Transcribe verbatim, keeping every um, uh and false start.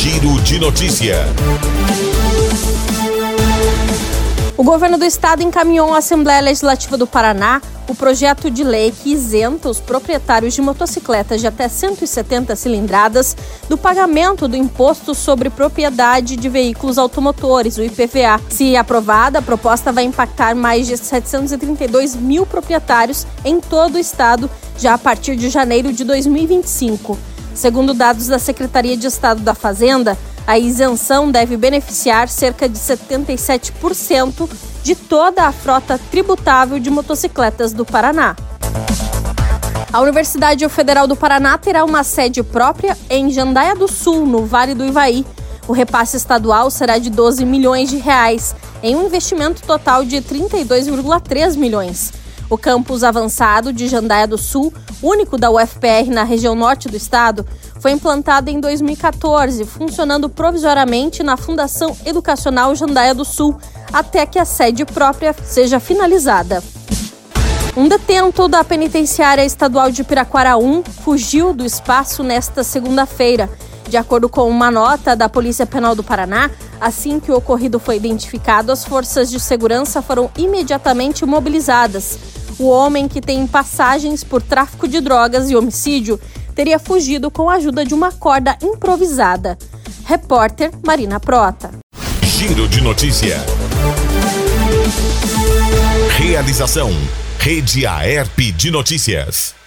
Giro de Notícia. O governo do estado encaminhou à Assembleia Legislativa do Paraná o projeto de lei que isenta os proprietários de motocicletas de até cento e setenta cilindradas do pagamento do Imposto sobre Propriedade de Veículos Automotores, o I P V A. Se aprovada, a proposta vai impactar mais de setecentos e trinta e dois mil proprietários em todo o estado, já a partir de janeiro de dois mil e vinte e cinco. Segundo dados da Secretaria de Estado da Fazenda, a isenção deve beneficiar cerca de setenta e sete por cento de toda a frota tributável de motocicletas do Paraná. A Universidade Federal do Paraná terá uma sede própria em Jandaia do Sul, no Vale do Ivaí. O repasse estadual será de doze milhões de reais, em um investimento total de trinta e dois vírgula três milhões. O campus avançado de Jandaia do Sul, único da U F P R na região norte do estado, foi implantado em dois mil e quatorze, funcionando provisoriamente na Fundação Educacional Jandaia do Sul, até que a sede própria seja finalizada. Um detento da Penitenciária Estadual de Piraquara um fugiu do espaço nesta segunda-feira. De acordo com uma nota da Polícia Penal do Paraná, assim que o ocorrido foi identificado, as forças de segurança foram imediatamente mobilizadas. O homem, que tem passagens por tráfico de drogas e homicídio, teria fugido com a ajuda de uma corda improvisada. Repórter Marina Prota. Giro de Notícia. Realização: Rede Aerp de Notícias.